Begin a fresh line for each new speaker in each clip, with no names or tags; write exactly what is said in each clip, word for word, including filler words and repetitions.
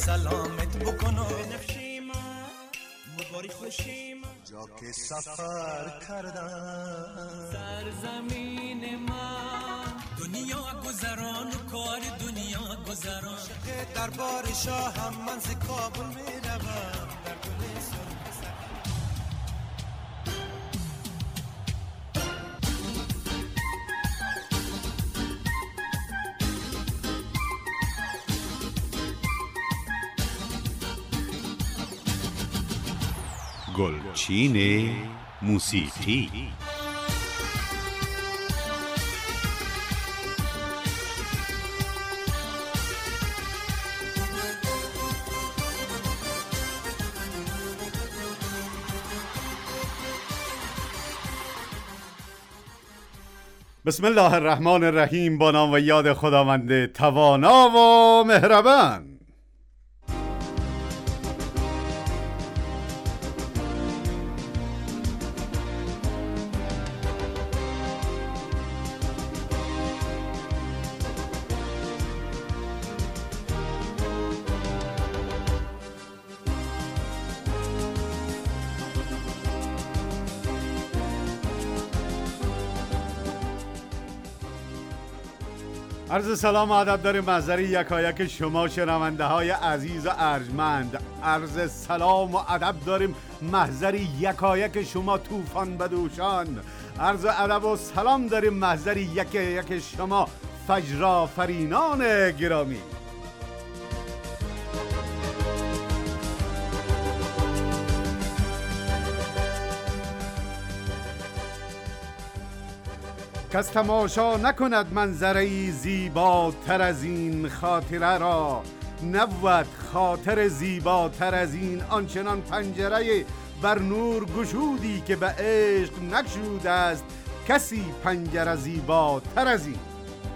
سلامت بکنم بنفشی من مباری خوشی من جا که سفر کردم سرزمین من دنیا گذران و کار دنیا گذران شقه دربار شاهم من ز کابل میروم در گل سرخ
گلچین موسیقی. بسم الله الرحمن الرحیم. با نام و یاد خداوند توانا و مهربان. عرض سلام و ادب داریم محضر یکایک شما شنونده های عزیز و ارجمند. عرض سلام و ادب داریم محضر یکایک شما طوفان بدوشان. عرض ادب و سلام داریم محضر یکایک شما فجرآفرینان گرامی. کس تماشا نکند منظره‌ای زیباتر از این خاطره را، نبود خاطر زیباتر از این آنچنان پنجره بر نور گشودی که به عشق نگشوده است کسی پنجره زیباتر از این.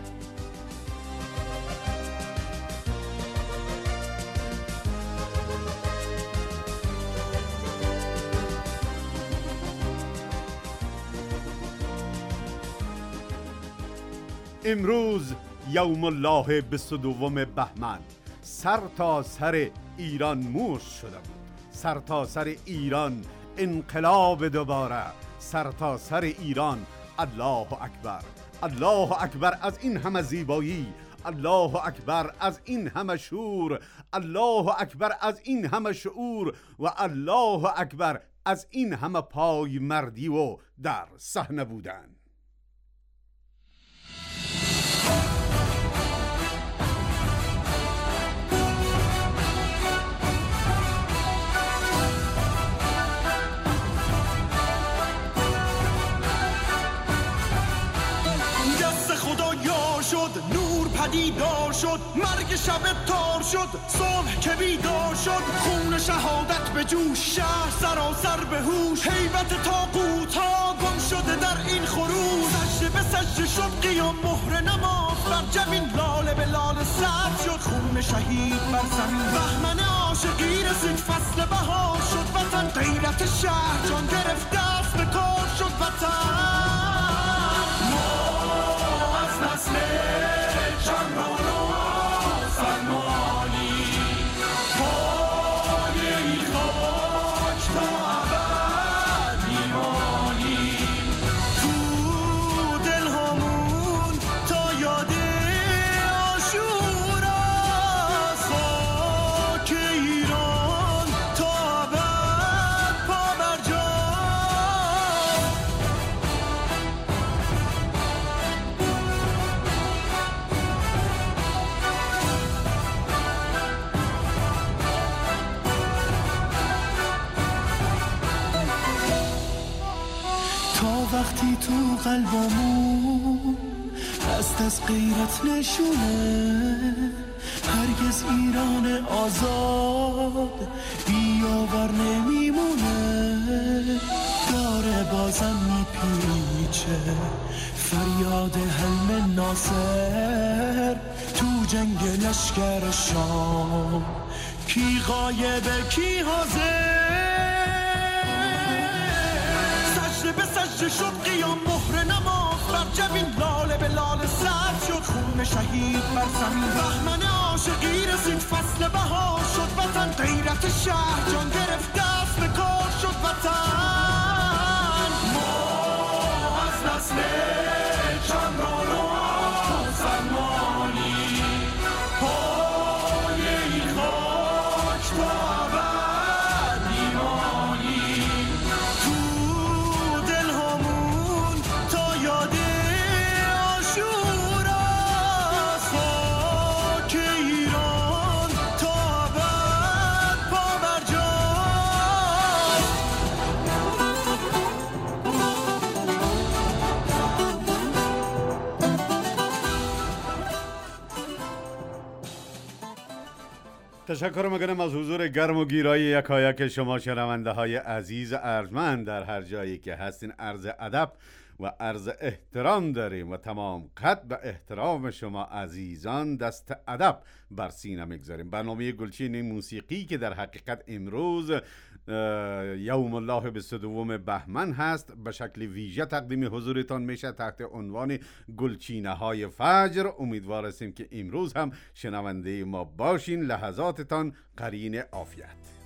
امروز یوم الله بیست و دوم بهمن، سر تا سر ایران موش شده بود. سر تا سر ایران انقلاب دوباره. سر تا سر ایران الله اکبر، الله اکبر از این همه زیبایی، الله اکبر از این همه شور، الله اکبر از این همه شعور و الله اکبر از این همه پای مردی و در صحنه بودن.
شد نور پدیدار شد، مرگ شب تار شد، صبح که بیدار شد، خون شهادت به جوش، شهر سراسر به هوش، هیبت طاغوت ها گم شده در این خروش، سجده به سجده شد قیام، مهر نماز بر جبین، لاله به لاله سبز شد، خون شهید بر زمین، بهمن عاشقی رسید، فصل بهار شد وطن، غیرت شهر جان گرفت، دست به کار شد وطن.
وقتی تو قلبمون دست از غیرت نشونه، هرگز ایران آزاد بیاور نمیمونه، داره بازم میپیچه فریاد حلم ناصر تو جنگ لشکر شام، کی غایبه کی حاضر، به سجده شد قیام، مهر نماز بر جبین، لاله به لاله سبز شد، خون شهید بر زمین، بهمن
عاشقی رسید فصل بهار شد وطن غیرت شهر جان گرفت دست به کار شد وطن ما از نسل چندان و مسلمانی پای این خاک تا ابد میمانی تو دلهامون تا یاد عاشورا خاک ایران تا ابد پابرجاست.
تشکر میکنم از حضور گرم و گیرای یکایک شما شنونده های عزیز ارجمند در هر جایی که هستین. عرض ادب و عرض احترام داریم و تمام قد به احترام شما عزیزان دست ادب بر سینه میگذاریم. برنامه گلچین موسیقی که در حقیقت امروز یوم الله بیست و دو بهمن هست به شکل ویژه تقدیم حضورتان میشه تحت عنوان گلچینه های فجر. امیدوار هستیم که امروز هم شنونده ما باشین. لحظاتتان قرین عافیت.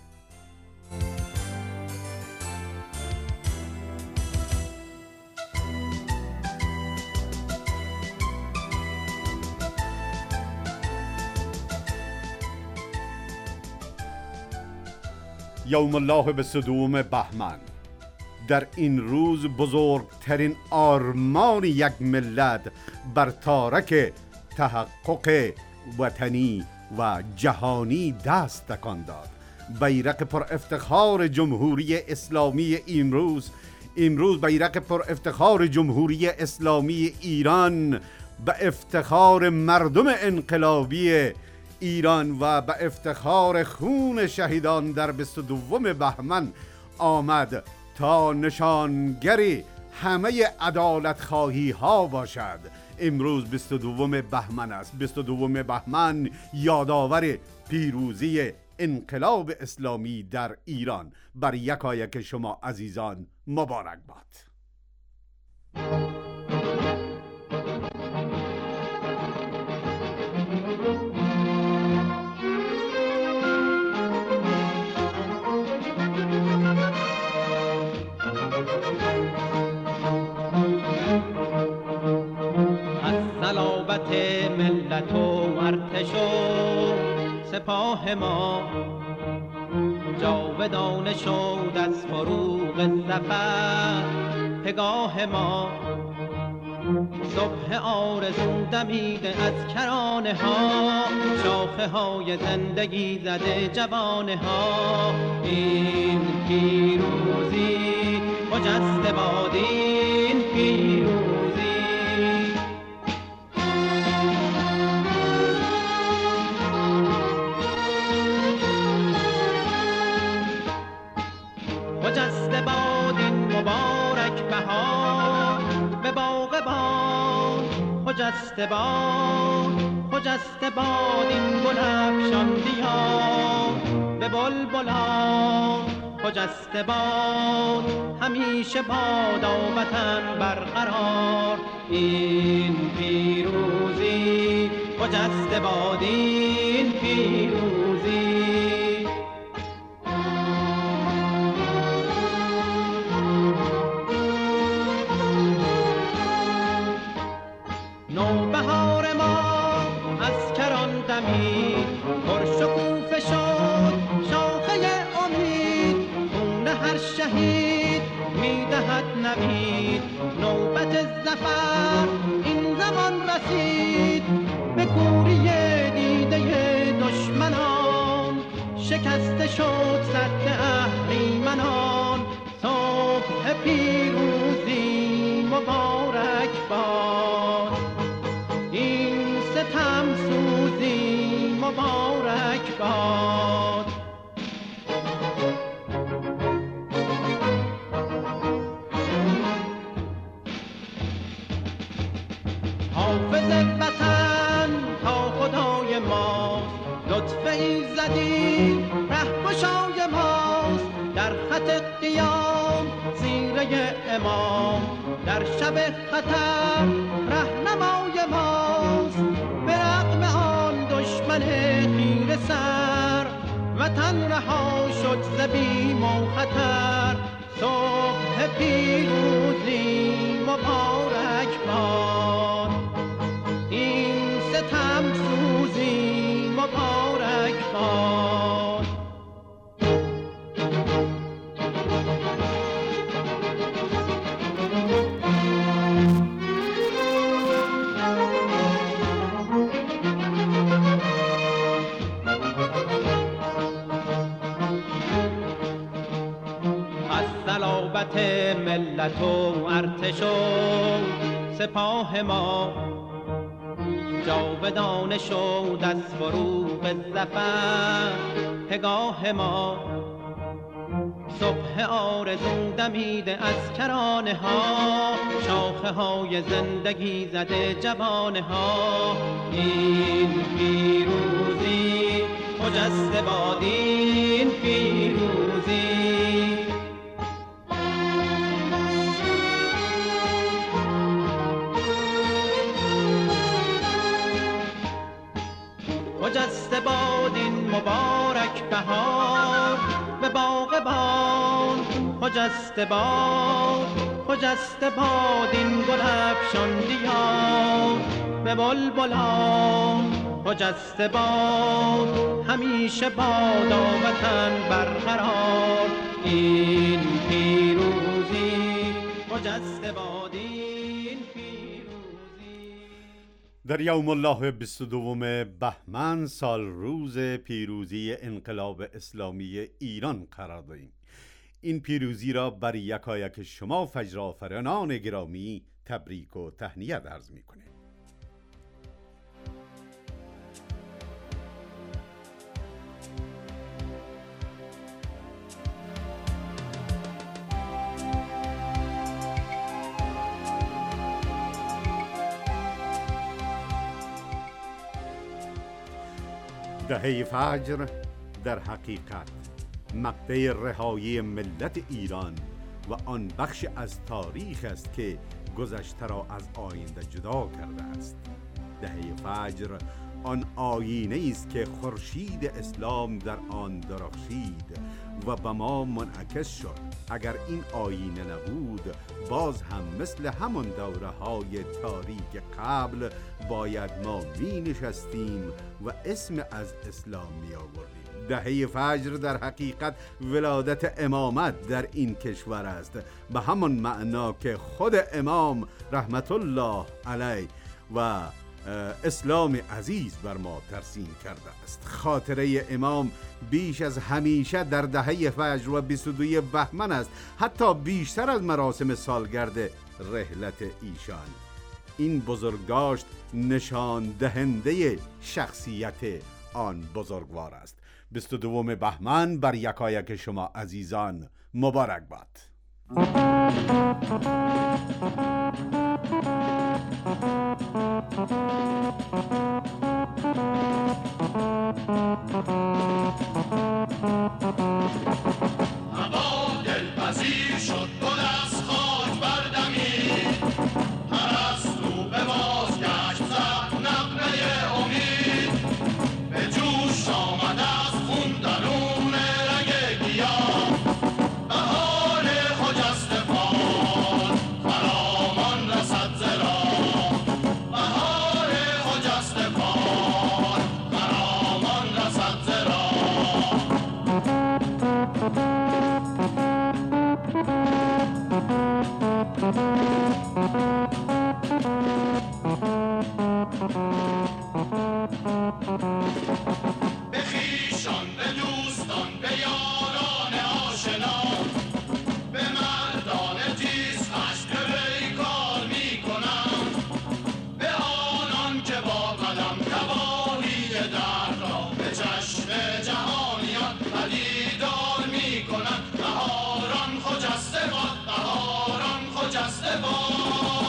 یوم الله بیست و دو بهمن، در این روز بزرگترین آرمان یک ملت بر تارک تحقق وطنی و جهانی دست تکان داد. بیرق پر افتخار جمهوری اسلامی امروز امروز بیرق پر افتخار جمهوری اسلامی ایران به افتخار مردم انقلابی ایران و به افتخار خون شهیدان در بیست و دو بهمن آمد تا نشانگری همه عدالت خواهی ها باشد. امروز بیست و دو بهمن است. بیست و دو بهمن یادآور پیروزی انقلاب اسلامی در ایران. بر یکایک شما عزیزان مبارک باد.
ملت و ارتش و سپاه ما جاودانه شد از فروغ ظفر پگاه ما. صبح آرزو دمیده از کرانه ها شاخه های زندگی زده جوانه ها. این پیروزی خجسته باد این پیروزی خجسته باد این مبارک بهار به باغ باد. خجسته باد خجسته باد این گل افشان دیار به بلبلان. خجسته باد همیشه بادا وطن برقرار این پیروزی. خجسته باد این پیروزی. نوبهار ما از کران دمید پرشکوفه شد شاخه امید. خون هر شهید میدهد نوید نوبت ظفر این زمان رسید. به کوری دیده دشمنان شکسته شد سد اهریمنان. صبح پیروزی مبارک باد این ستم سوزی مبارک باد. حافظ وطن تا خدای ماست لطف ایزدی رهگشای ماست. در خط قیام زیره امام در شب خطر رهنمای ماست. به رغم آن دشمن سر وطن رها شد ز بیم و خطر صبح پیروزی مبارک باد این ستم سوزی مبارک باد ملت و ارتش و سپاه ما جاودانه شد از فروغ ظفر پگاه ما صبح آرزو دمیده از کرانه ها شاخه های زندگی زده جوانه ها این پیروزی خجسته باد این پیروزی خجسته باد این مبارک بهار به باغبان خجسته باد خجسته باد این گل افشان دیار به بلبلان خجسته باد همیشه بادا وطن برقرار این پیروزی خجسته باد این پیروزی.
در یوم الله بیست و دوم بهمن سال روز پیروزی انقلاب اسلامی ایران قرار داریم. این پیروزی را بر یکایک شما فجرآفرینان گرامی تبریک و تهنیت عرض می‌کنیم. دهه فجر در حقیقت مقطع رهایی ملت ایران و آن بخش از تاریخ است که گذشته را از آینده جدا کرده است. دهه فجر آن آینه است که خورشید اسلام در آن درخشید و به ما منعکس شد. اگر این آینه نبود باز هم مثل همان دوره های تاریک قبل باید ما می نشستیم و اسم از اسلام می آوردیم. دهه فجر در حقیقت ولادت امامت در این کشور است، به همان معنا که خود امام رحمت الله علیه و اسلام عزیز بر ما ترسیم کرده است. خاطره امام بیش از همیشه در دهه فجر و بیست و دو بهمن است، حتی بیشتر از مراسم سالگرد رحلت ایشان. این بزرگداشت نشان دهنده شخصیت آن بزرگوار است. بیست و دو بهمن بر یکایک شما عزیزان مبارک باد.
هوا دلپذیر شد گل از خاک بردمید پرستو به بازگشت زد نغمه امید به جوش آمد از خون درون رگ گیاه بهار خجسته باد خرامان رسد ز راه بهار خجسته باد خرامان رسد ز راه. به خویشان به دوستان به یاران آشنا به مردان تیز خشم پیکار می کنند به آنان که با قدم تباهی درد را به چشم جهانیان پدیدار می کنند. بهاران خجسته باد بهاران خجسته باد.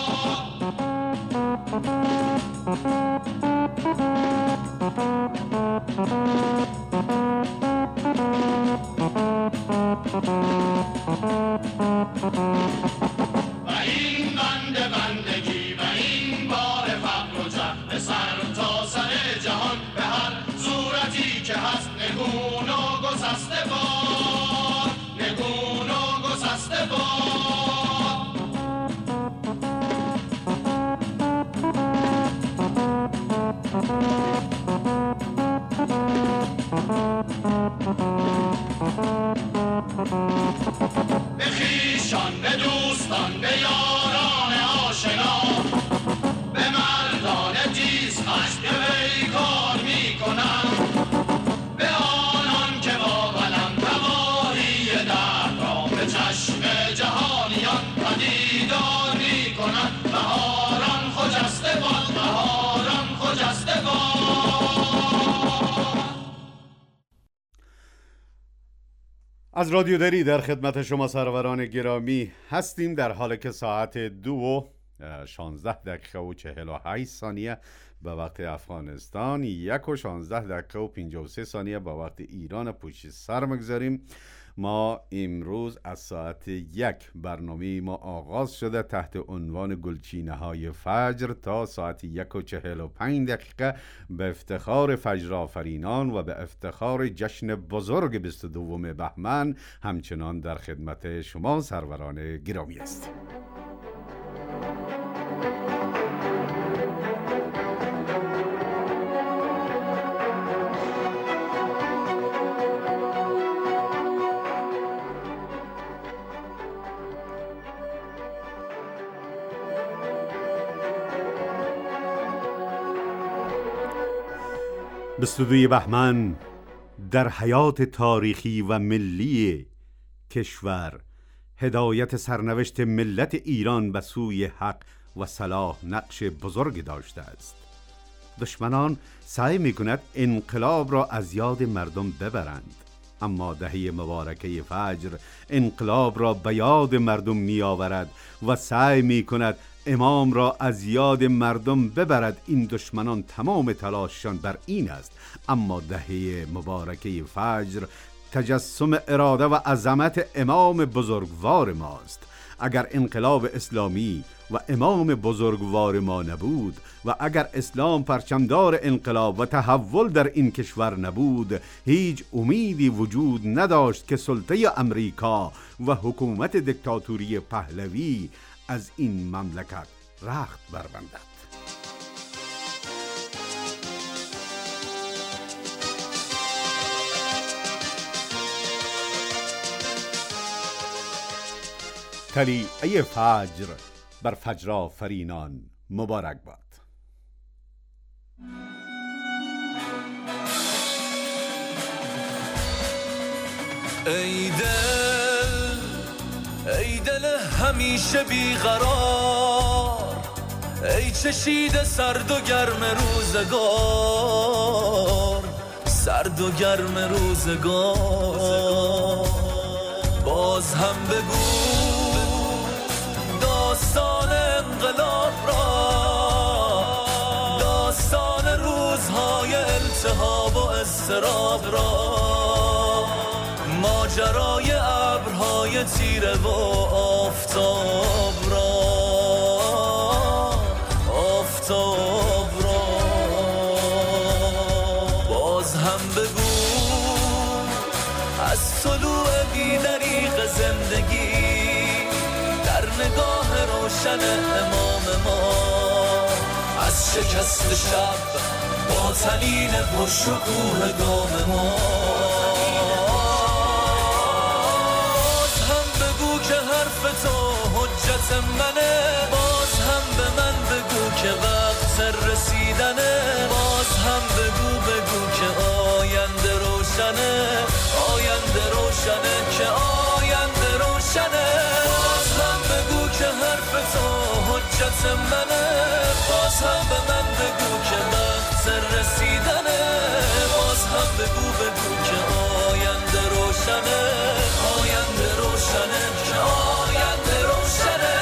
و این بند بندگی و این بار فقر و جهل به سر تا سر جهان به هر صورتی که هر نگون و گسسته باد، نگون و گسسته باد. به خویشان، به دوستان، به یاران آشنا، به مردان تیز خشم که پیکار می کنند، به آنان که با قلم تباهی درد را به چشم جهانیان پدیدار می کنند. بهاران خجسته باد، بهاران خجسته باد.
از رادیو دری در خدمت شما سروران گرامی هستیم، در حالی که ساعت دو و شانزده دقیقه و چهل و هشت ثانیه به وقت افغانستان، یک و شانزده دقیقه و پنجاه و سه ثانیه به وقت ایران پشت سر مگذاریم. ما امروز از ساعت یک برنامه ما آغاز شده تحت عنوان گلچینه های فجر تا ساعت یک و چهل و پنج دقیقه به افتخار فجر آفرینان و به افتخار جشن بزرگ بیست و دوم بهمن همچنان در خدمت شما سروران گرامی است. بیست و دوم بهمن در حیات تاریخی و ملی کشور هدایت سرنوشت ملت ایران به سوی حق و صلاح نقش بزرگ داشته است. دشمنان سعی می‌کند انقلاب را از یاد مردم ببرند، اما دهه مبارکه فجر انقلاب را به یاد مردم می‌آورد و سعی می‌کند امام را از یاد مردم ببرد. این دشمنان تمام تلاششان بر این است، اما دهه مبارکه فجر تجسم اراده و عظمت امام بزرگوار ماست. اگر انقلاب اسلامی و امام بزرگوار ما نبود و اگر اسلام پرچمدار انقلاب و تحول در این کشور نبود، هیچ امیدی وجود نداشت که سلطه امریکا و حکومت دیکتاتوری پهلوی از این مملکت رخت بربندد. طلیعه فجر بر فجر آفرینان مبارک باد.
ای دل، ای دل همیشه بیقرار، ای چشیده سرد و گرم روزگار، سرد و گرم روزگار. باز هم بگو داستان انقلاب را، داستان روزهای التهاب و اضطراب را، ماجرای ابرهای تیره و آفتاب را، آفتاب را. باز هم بگو از طلوع بی‌دریغ زندگی در نگاه روشن امام ما، از شکست شب با تنین پرشکوه گام ما. باز هم بگو که حرف تو حجت منه، باز هم به من بگو که وقت رسیدنه، باز هم بگو بگو که آینده روشنه، آینده روشنه، که آینده روشنه. باز هم بگو که حرف تو حجت منه، باز هم به من بگو که وقت رسیدنه، باز هم بگو بگو که آینده روشنه، آینده روشنه، که آینده روشنه.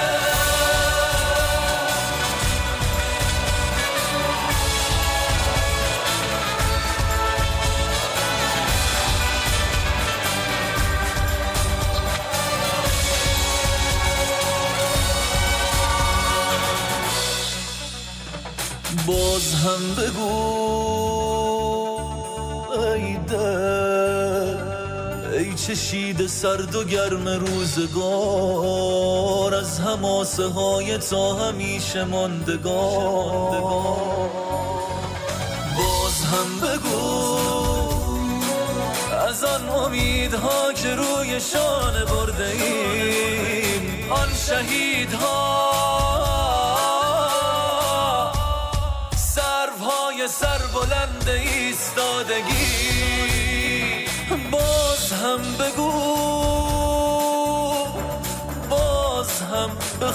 باز هم بگو ای دل، چشیده سرد و گرم روزگار، از حماسه های تا همیشه ماندگار. باز هم بگو از آن امیدها که روی شانه برده ایم، آن شهیدها، سروهای سر بلند ایستادگی. باز هم بگو، باز هم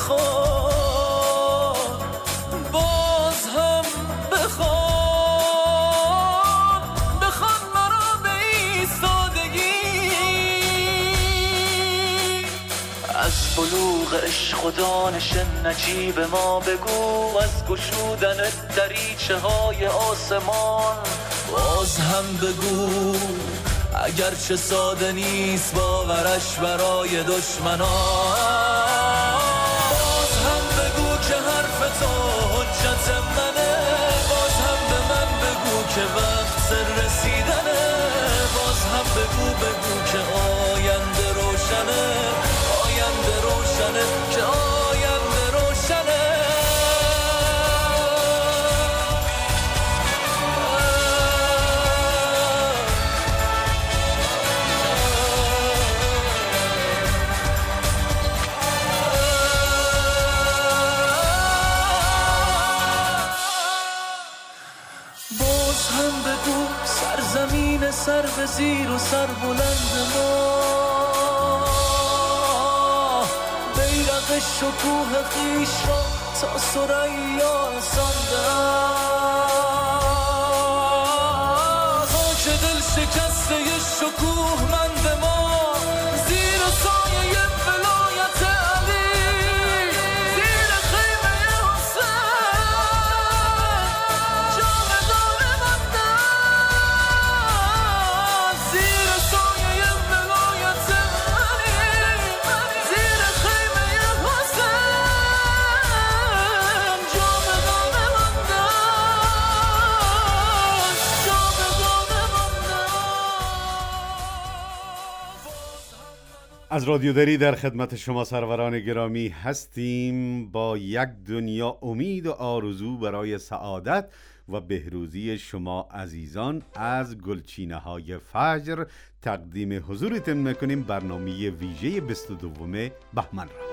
بخوان، باز هم بخوان، بخوان مرا به ایستادگی. از بلوغ عشق و دانش نجیب ما بگو، از گشودن دریچه های آسمان. باز هم بگو اگرچه ساده نیست باورش برای دشمنان. باز هم بگو که حرف تو حجت منه، باز هم به من بگو که وقت رسیدنه. باز هم بگو بگو که آینده روشنه، آینده روشنه، که آینده روشنه. زمین سر به زیر و سر بلند ما، بیرق شکوه خیش را تا ثریا رساندند. خاک دل شکسته شکوه مند ما، زیر سایه ولایت علی، زیر خیمه حسین جاودان مانده. زیر سایه ولایت علی، زیر خیمه حسین جاودان مانده، جاودان مانده.
از رادیو دری در خدمت شما سروران گرامی هستیم با یک دنیا امید و آرزو برای سعادت و بهروزی شما عزیزان. از گلچینه های فجر تقدیم حضورتون میکنیم برنامه ویژه بیست و دوم بهمن را.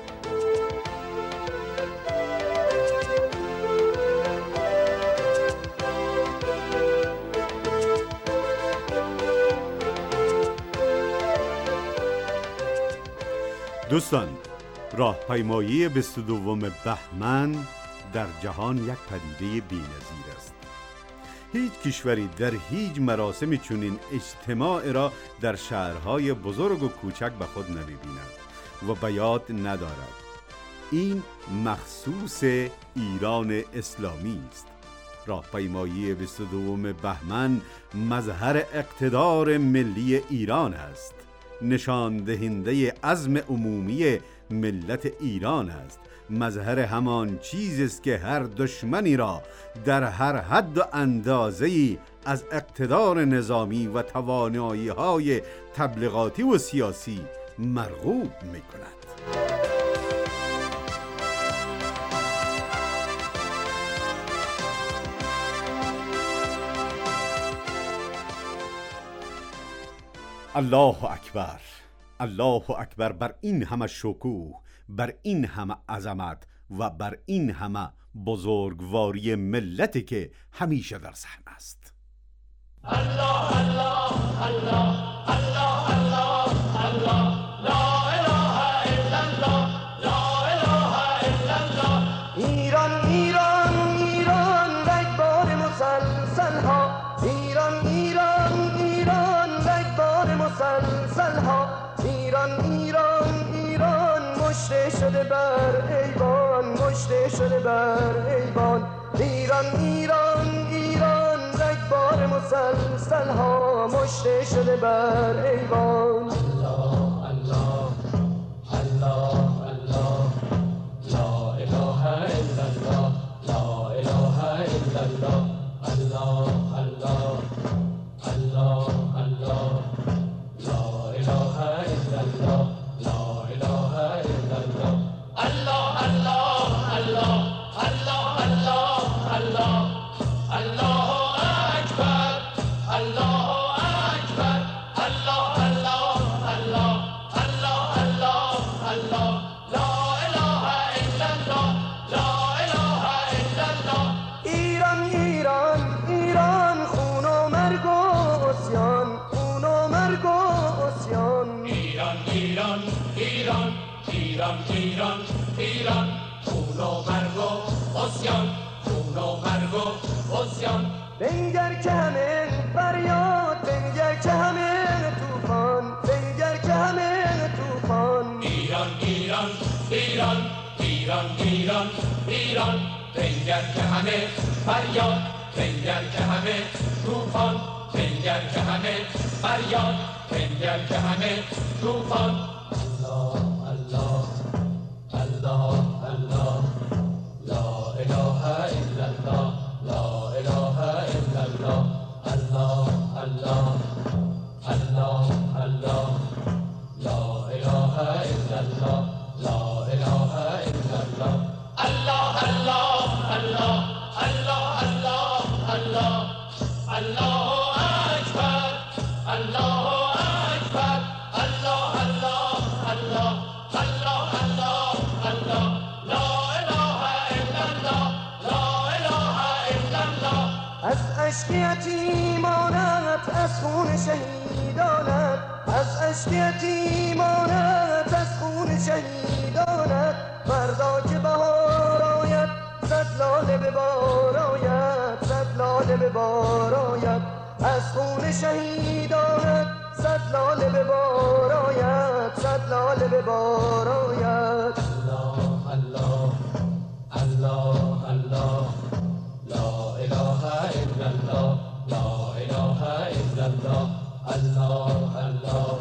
دوستان، راهپیمایی بیست و دوم بهمن در جهان یک پدیده بی‌نظیر است. هیچ کشوری در هیچ مراسم چنین اجتماع را در شهرهای بزرگ و کوچک به خود نمی‌بیند و به یاد ندارد. این مخصوص ایران اسلامی است. راهپیمایی بیست و دوم بهمن مظهر اقتدار ملی ایران است. نشان دهنده عزم عمومی ملت ایران است. مظهر همان چیزی است که هر دشمنی را در هر حد و اندازه‌ای از اقتدار نظامی و توانایی‌های تبلیغاتی و سیاسی مرغوب می‌کند. الله اکبر، الله اکبر بر این همه شکوه، بر این همه عظمت و بر این همه بزرگواری ملتی که همیشه در صحنه است.
الله الله الله الله الله الله لا اله الا الله لا اله الا الله. ایران ایران ایران رگبار مسلسل ها، ایران ایران ایران رگبار مسلسل ها، ایران ایران ایران مشته شده بر ایوان، مشته شده بر ایوان. ایران ایران ایران رگبار مسلسل ها، مشته شده بر ایوان. الله الله الله الله لا اله الا الله لا اله الا الله الله الله الله الله لا اله
ایران ایران ایران خون و مرگ و عصیان خون و مرگ و عصیان
بنگر که همه فریاد بنگر که همه طوفان بنگر که همه طوفان
ایران ایران ایران ایران ایران ایران بنگر که همه فریاد بنگر که همه طوفان بنگر که همه فریاد بنگر که همه طوفان الله الله الله الله لا اله الا الله لا اله الا الله الله الله الله الله لا اله الا الله لا اله الا الله الله الله الله الله الله الله الله اکبر الله اکبر الله الله الله الله الله الله لا اله الا الله لا اله الا الله
از اشک یتیمانت از خون شهیدانت از اشک یتیمانت از خون شهیدانت فردا که بهار آید صد لاله به بار آید صد لاله به بار آید از خون شهیدانت صد لاله به بار آید صد لاله به بار آید
الله الله الله الله لا اله الا الله لا اله الا الله الله الله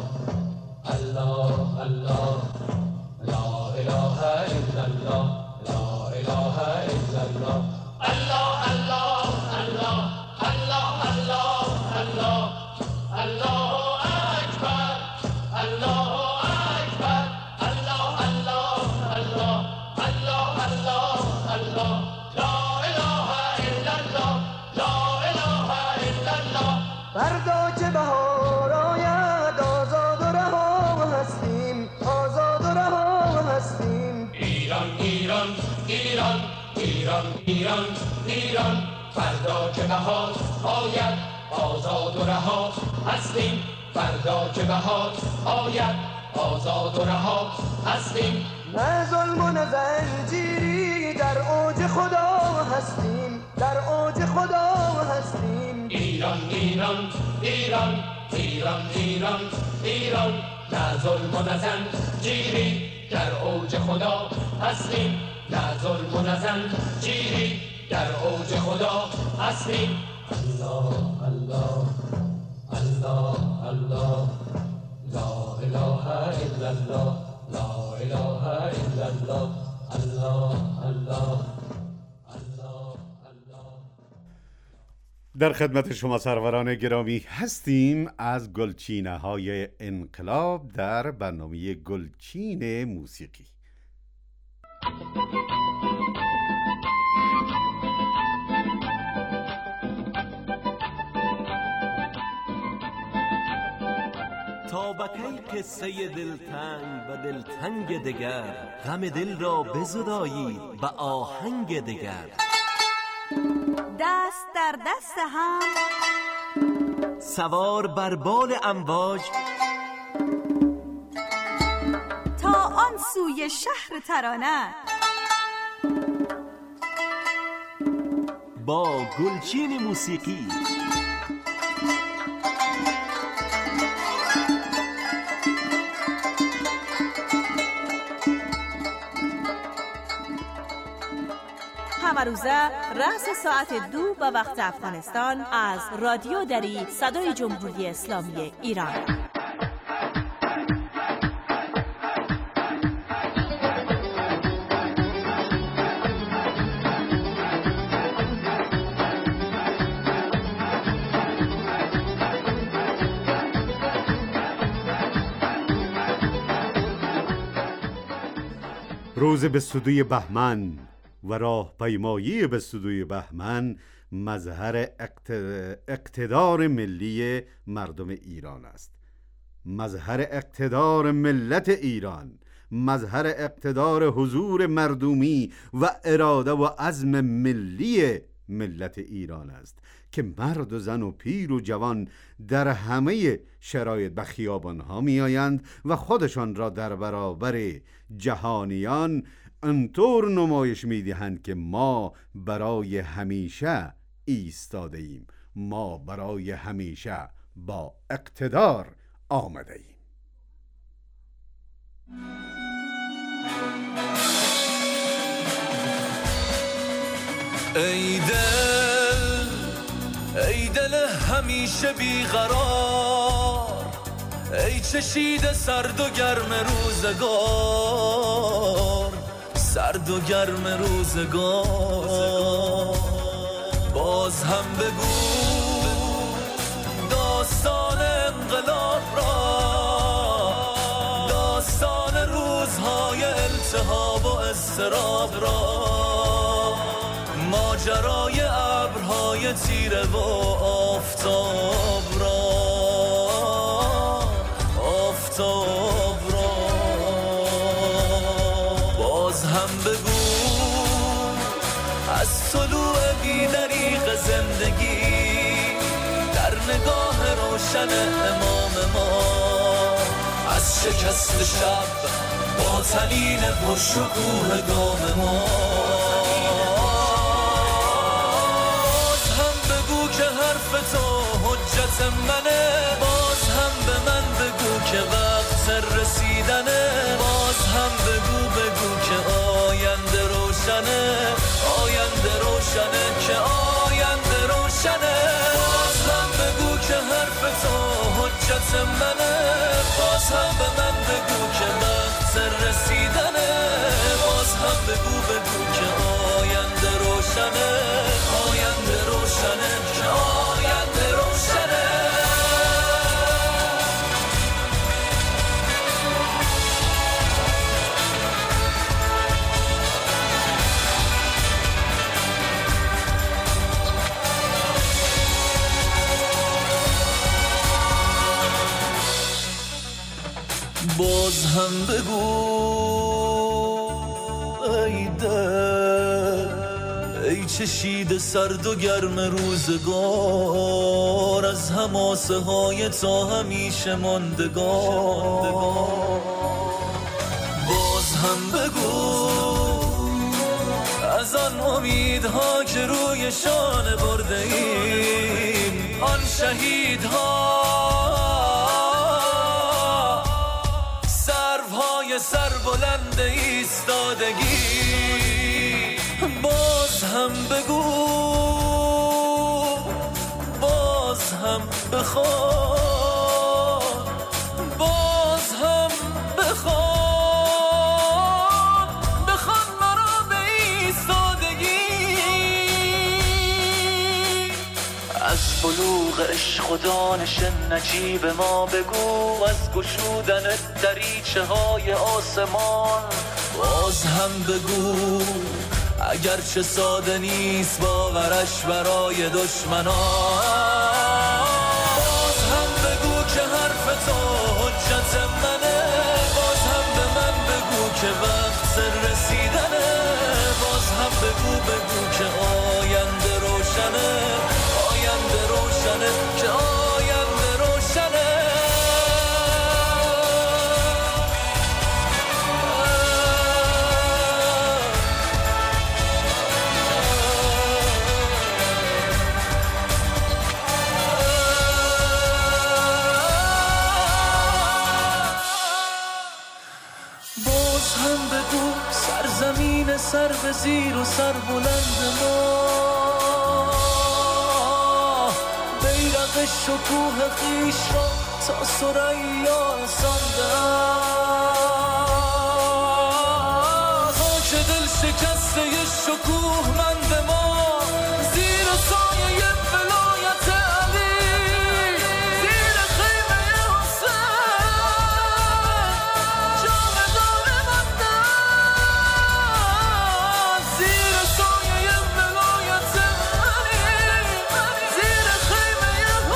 الله الله لا اله الا الله لا اله الا الله الله الله الله الله الله الله الله اکبر الله اکبر الله الله الله الله الله الله لا اله الا الله لا اله الا الله
فردا که بهار آید آزاد و رها هستیم آزاد و رها هستیم
ایران ایران ایران ایران ایران ایران فردا که بهار آید آزاد و رها هستیم فردا که بهار آید آزاد و رها هستیم
نه ظلم و نه زنجیری در اوج خدا هستیم در اوج خدا هستیم
ایران ایران ایران ایران ایران ایران نه ظلم و نه زنجیری در اوج خدا هستیم نه ظلم و نه زنجیری در اوج خدا هستیم الله الله الله الله لا اله الا الله لا اله الا الله الله الله الله الله
در خدمت شما سروران گرامی هستیم از گلچینه های انقلاب در برنامه گلچین موسیقی.
تا بکی قصه دلتنگ و دلتنگ دگر غم دل را بزدایید به آهنگ دگر
دست در دست هم
سوار بر بال امواج
تا آن سوی شهر ترانه
با گلچین موسیقی
همه روزه رأس ساعت دو به وقت افغانستان از رادیو دری صدای جمهوری اسلامی ایران.
روز بیست و دو بهمن و راه پیمایی بیست و دو بهمن مظهر اقتدار ملی مردم ایران است، مظهر اقتدار ملت ایران، مظهر اقتدار حضور مردمی و اراده و عزم ملی ملت ایران است که مرد و زن و پیر و جوان در همه شرایط به خیابان‌ها می‌آیند و خودشان را در برابر جهانیان انطور نمایش می‌دهند که ما برای همیشه ایستاده ایم، ما برای همیشه با اقتدار آمده ایم.
ای دل ای دل همیشه بیقرار، ای چشیده سرد و گرم روزگار، سرد و گرم روزگار. باز هم بگو داستان انقلاب را، داستان روزهای التهاب و اضطراب را، ماجرای ابرهای تیره و آفتاب را، آفتاب را. باز هم بگو از طلوع بی‌دریغ زندگی در نگاه روشن امام ما، از شکست شب با تنین پرشکوه گام ما. حرف تو حجت منه، باز هم به من بگو که وقت رسیدنه، باز هم بگو بگو که آینده روشنه، آینده روشنه که آینده روشنه. باز هم بگو که حرف تو حجت منه، باز هم به من بگو که وقت رسیدنه، باز هم بگو بگو که آینده روشنه، آینده روشنه که آینده روشنه. باز هم بگو ای دل ای چشیده سرد و گرم روزگار، از حماسه های تا همیشه ماندگار. باز هم بگو از آن امیدها که روی شانه برده ایم، آن شهیدها سروهای سر بلند ایستادگی. باز هم بگو باز هم بخوان، باز هم بخوان، بخوان مرا به ایستادگی. از بلوغ عشق و دانش نجیب ما بگو، از گشودن دریچه های آسمان. باز هم بگو اگرچه ساده نیست باورش برای دشمنان. باز هم بگو که حرف تو حجت منه، باز هم به من بگو که وقت رسیدنه، باز هم بگو بگو که آینده روشنه، آینده روشنه که آینده روشنه. زمین سر به زیر و سر بلند ما، بیرق شکوه خیش را تا ثریا رساندند. خاک دل شکسته شکوه مند ما، زیر سایه ولایت علی، زیر خیمه حسین جاودانه ماندند. زیر سایه ولایت علی، زیر خیمه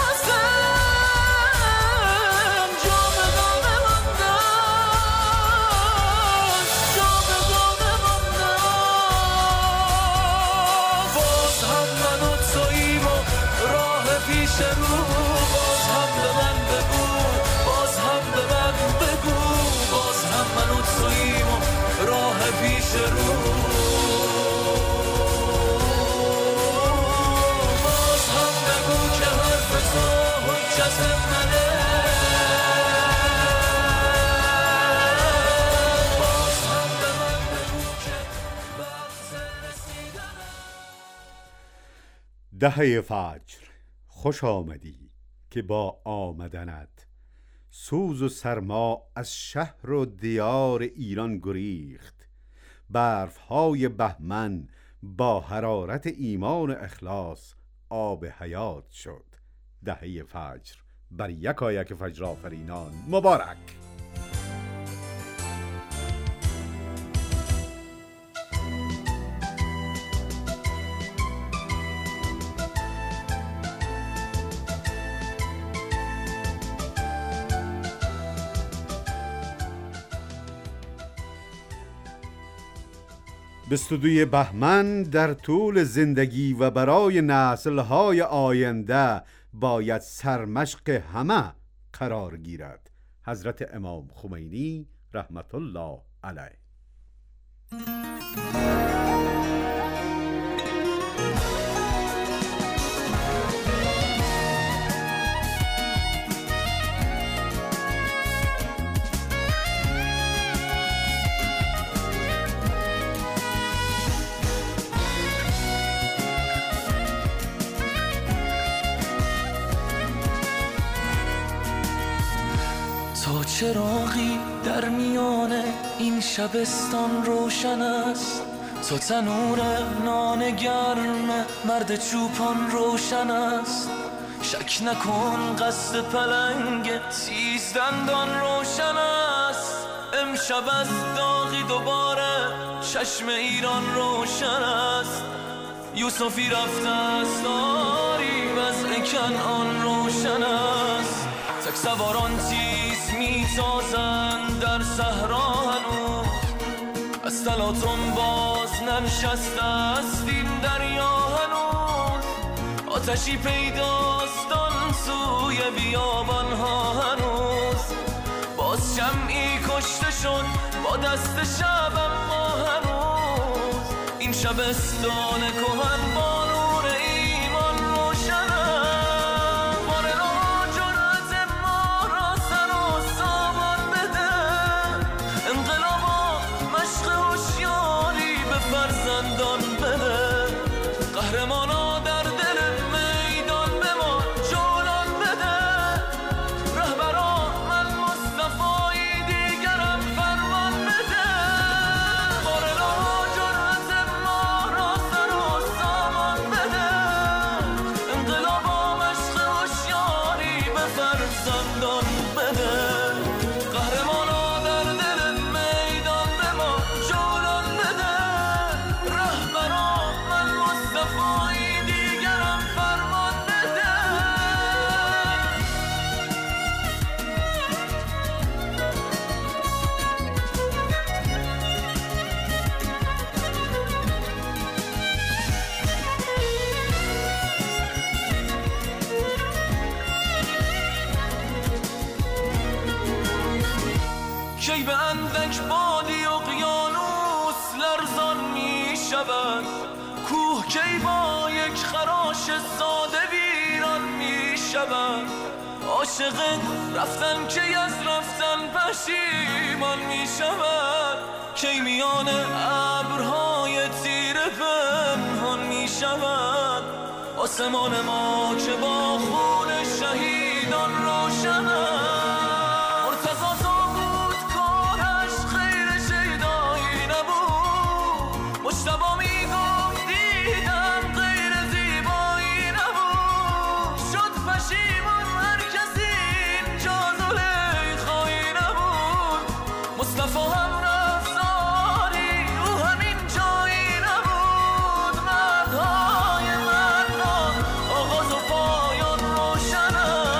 حسین جاودانه ماندند، جاودانه ماندند. حجت منه باز هم به من بگو که وقت رسیدنه.
دهه فجر خوش آمدی که با آمدنت سوز و سرما از شهر و دیار ایران گریخت. برفهای بهمن با حرارت ایمان و اخلاص آب حیات شد. دهه فجر بر یکایک فجر آفرینان مبارک. بیست و دوی بهمن در طول زندگی و برای نسل‌های آینده باید سرمشق همه قرار گیرد. حضرت امام خمینی رحمت الله علیه.
تا چراغی در میان این شبستان روشن است، تا تنور نان گرم مرد چوپان روشن است. شک نکن قصد پلنگ تیز دندان روشن است. امشب از داغی دوباره چشم ایران روشن است. یوسفی رفته است آری وضع کنعان روشن است. تک سواران تیز میتازند در صحرا هنوز، از تلاطم باز ننشسته است این دریا هنوز. آتشی پیداست آن سوی بیابان ها هنوز. باز شمعی کشته شد با دست شب اما هنوز این شبستان کهن با نور ایمان روشن است. فرزندان بده قهرمانا در دل میدان به ما جولان بده. رهبرا من مصطفی دیگرم فرمان بده. بارلا جرأت ما را سر و سامان بده. انقلابا مشق هوشیاری به فرزندان بده. قهرمانا در دل میدان به ما جولان بده. دیگرم فرمان بده. کی به اندک بادی اقیانوس لرزان می شود. کوه کی با یک خراش ساده ویران می شود. عاشق رفتن کی از رفتن پشیمان می شود. کی میان ابرهای تیره پنهان می شود. آسمان ما که با خون شهیدان روشن است. مرتضی تو بود کارش خیر شیدایی نبود. مجتبی می گفت دیدم غیر زیبایی نبود. شد پشیمان هر کسی اینجا زلیخایی نبود. مصطفی هم رفت آری او همین جایی نبود. مردهای مردان آغاز و پایان روشن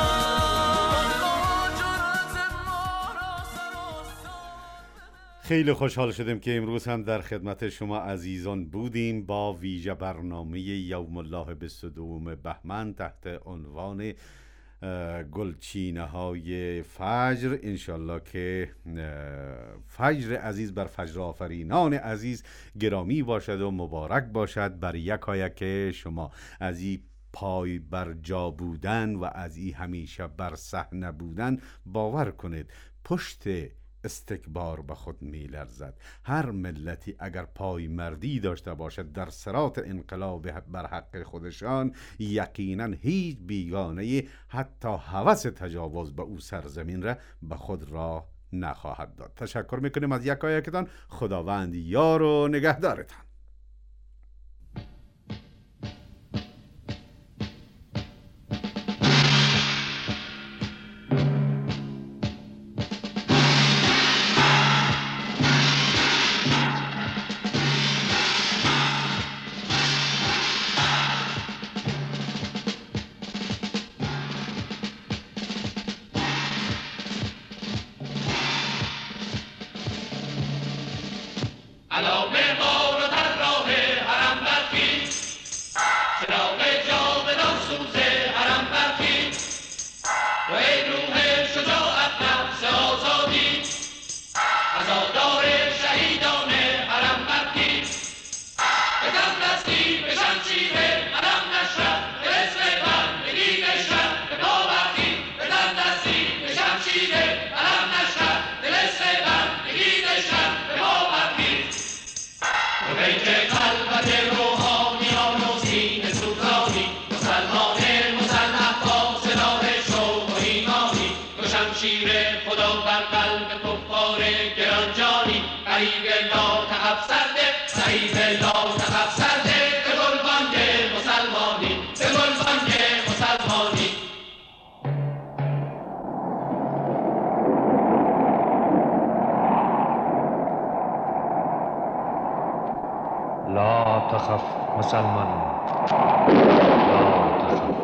خیلی خوشحال شدیم که امروز هم در خدمت شما عزیزان بودیم با ویژه برنامه یوم الله بیست و دوم بهمن تحت عنوان گلچینه های فجر. انشالله که فجر عزیز بر فجر آفرینان عزیز گرامی باشد و مبارک باشد بر یکایک شما. از این پای بر جا بودن و از این همیشه بر صحنه بودن، باور کنید پشت استکبار به خود می لرزد. هر ملتی اگر پای مردی داشته باشد در صراط انقلاب بر حق خودشان، یقینا هیچ بیگانه حتی هوس تجاوز به او سرزمین را به خود راه نخواهد داد. تشکر میکنیم از یکایکتان. خداوند یار و نگهدارتان.
لا تخف مسلمان، لا تخف.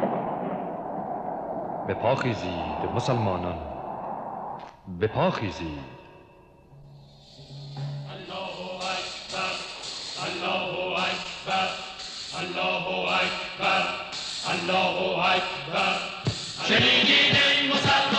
به پا خیزید مسلمانان، به پا خیزید.
الله اکبر، الله اکبر، الله اکبر، الله اکبر. شنیدین ای مسلمان؟